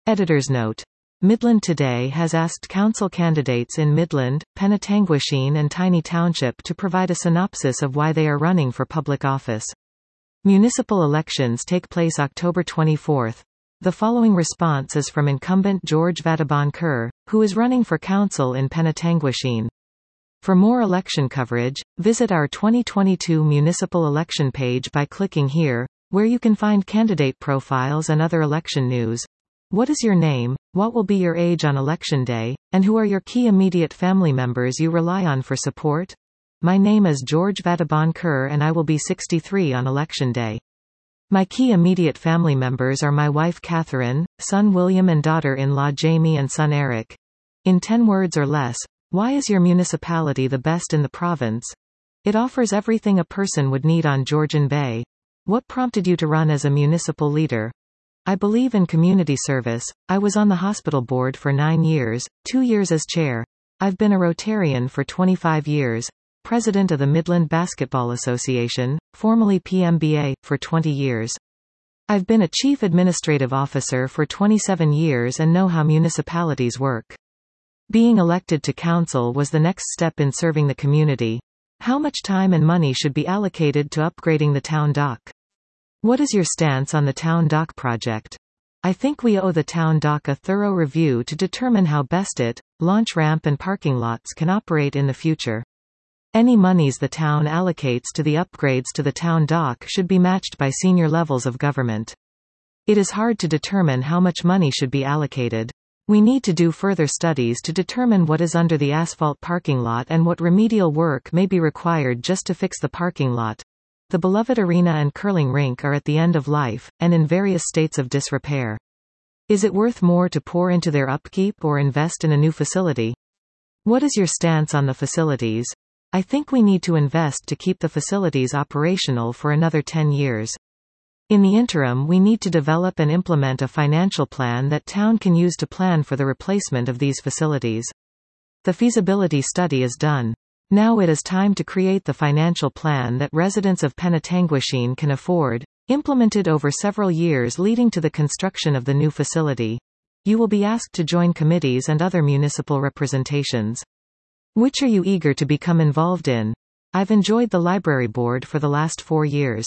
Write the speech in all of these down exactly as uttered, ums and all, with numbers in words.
Editor's note. Midland Today has asked council candidates in Midland, Penetanguishene and Tiny Township to provide a synopsis of why they are running for public office. Municipal elections take place October twenty-fourth. The following response is from incumbent George Vatibon Kerr, who is running for council in Penetanguishene. For more election coverage, visit our twenty twenty-two municipal election page by clicking here, where you can find candidate profiles and other election news. What is your name, what will be your age on election day, and who are your key immediate family members you rely on for support? My name is George Vatibon Kerr and I will be sixty-three on election day. My key immediate family members are my wife Catherine, son William and daughter-in-law Jamie and son Eric. In ten words or less, why is your municipality the best in the province? It offers everything a person would need on Georgian Bay. What prompted you to run as a municipal leader? I believe in community service. I was on the hospital board for nine years, two years as chair. I've been a Rotarian for twenty-five years, president of the Midland Basketball Association, formerly P M B A, for twenty years. I've been a chief administrative officer for twenty-seven years and know how municipalities work. Being elected to council was the next step in serving the community. How much time and money should be allocated to upgrading the town dock? What is your stance on the town dock project? I think we owe the town dock a thorough review to determine how best it, launch ramp and parking lots can operate in the future. Any monies the town allocates to the upgrades to the town dock should be matched by senior levels of government. It is hard to determine how much money should be allocated. We need to do further studies to determine what is under the asphalt parking lot and what remedial work may be required just to fix the parking lot. The beloved arena and curling rink are at the end of life, and in various states of disrepair. Is it worth more to pour into their upkeep or invest in a new facility? What is your stance on the facilities? I think we need to invest to keep the facilities operational for another ten years. In the interim, we need to develop and implement a financial plan that town can use to plan for the replacement of these facilities. The feasibility study is done. Now it is time to create the financial plan that residents of Penetanguishene can afford, implemented over several years leading to the construction of the new facility. You will be asked to join committees and other municipal representations. Which are you eager to become involved in? I've enjoyed the library board for the last four years.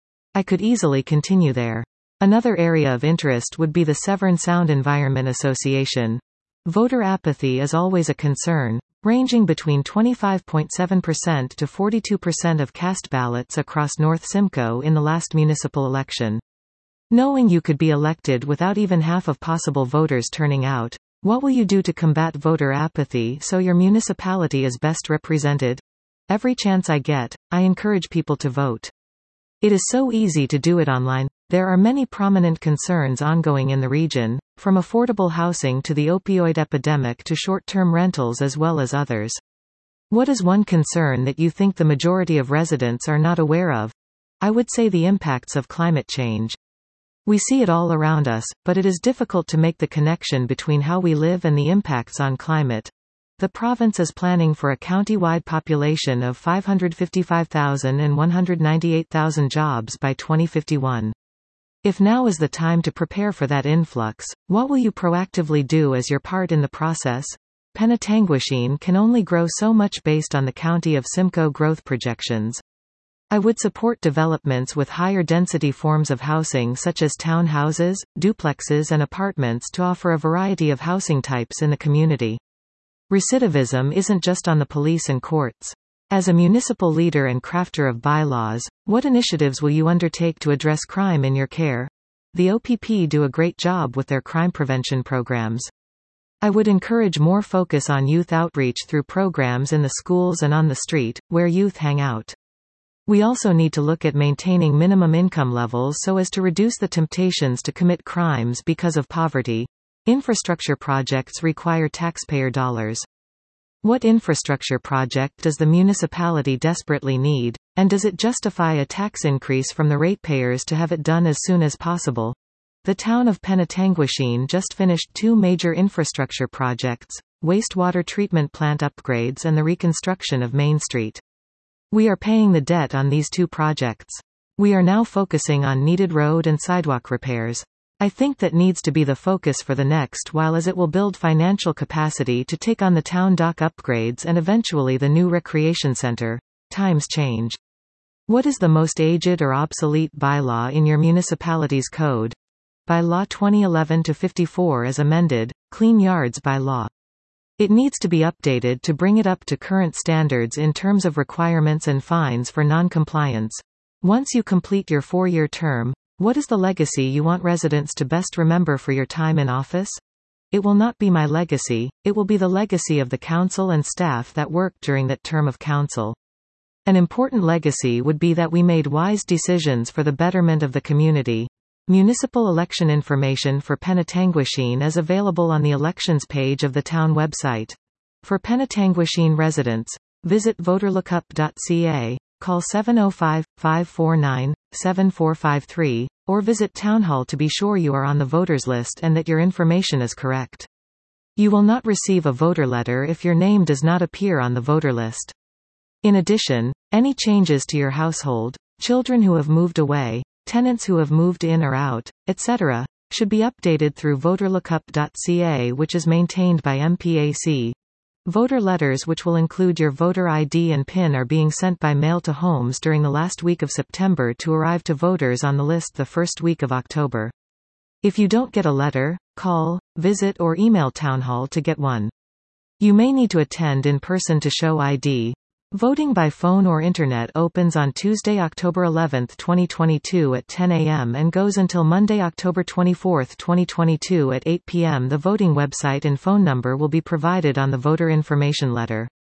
I could easily continue there. Another area of interest would be the Severn Sound Environment Association. Voter apathy is always a concern, ranging between twenty-five point seven percent to forty-two percent of cast ballots across North Simcoe in the last municipal election. Knowing you could be elected without even half of possible voters turning out, what will you do to combat voter apathy so your municipality is best represented? Every chance I get, I encourage people to vote. It is so easy to do it online. There are many prominent concerns ongoing in the region, from affordable housing to the opioid epidemic to short-term rentals as well as others. What is one concern that you think the majority of residents are not aware of? I would say the impacts of climate change. We see it all around us, but it is difficult to make the connection between how we live and the impacts on climate. The province is planning for a county-wide population of five hundred fifty-five thousand and one hundred ninety-eight thousand jobs by twenty fifty-one. If now is the time to prepare for that influx, what will you proactively do as your part in the process? Penetanguishene can only grow so much based on the County of Simcoe growth projections. I would support developments with higher density forms of housing such as townhouses, duplexes and apartments to offer a variety of housing types in the community. Recidivism isn't just on the police and courts. As a municipal leader and crafter of bylaws, what initiatives will you undertake to address crime in your care? The O P P do a great job with their crime prevention programs. I would encourage more focus on youth outreach through programs in the schools and on the street, where youth hang out. We also need to look at maintaining minimum income levels so as to reduce the temptations to commit crimes because of poverty. Infrastructure projects require taxpayer dollars. What infrastructure project does the municipality desperately need, and does it justify a tax increase from the ratepayers to have it done as soon as possible? The town of Penetanguishene just finished two major infrastructure projects, wastewater treatment plant upgrades and the reconstruction of Main Street. We are paying the debt on these two projects. We are now focusing on needed road and sidewalk repairs. I think that needs to be the focus for the next while, as it will build financial capacity to take on the town dock upgrades and eventually the new recreation center. Times change. What is the most aged or obsolete bylaw in your municipality's code? Bylaw twenty eleven dash fifty-four as amended, Clean Yards Bylaw. It needs to be updated to bring it up to current standards in terms of requirements and fines for non-compliance. Once you complete your four-year term, what is the legacy you want residents to best remember for your time in office? It will not be my legacy, it will be the legacy of the council and staff that worked during that term of council. An important legacy would be that we made wise decisions for the betterment of the community. Municipal election information for Penetanguishene is available on the elections page of the town website. For Penetanguishene residents, visit voter lookup dot c a, call seven oh five, five four nine, seven four five three, or visit Town Hall to be sure you are on the voters list and that your information is correct. You will not receive a voter letter if your name does not appear on the voter list. In addition, any changes to your household, children who have moved away, tenants who have moved in or out, et cetera, should be updated through voter lookup dot c a, which is maintained by M P A C. Voter letters which will include your voter I D and PIN are being sent by mail to homes during the last week of September to arrive to voters on the list the first week of October. If you don't get a letter, call, visit or email Town Hall to get one. You may need to attend in person to show I D. Voting by phone or internet opens on Tuesday, October eleventh, twenty twenty-two at ten a m and goes until Monday, October twenty-fourth, twenty twenty-two at eight p m The voting website and phone number will be provided on the voter information letter.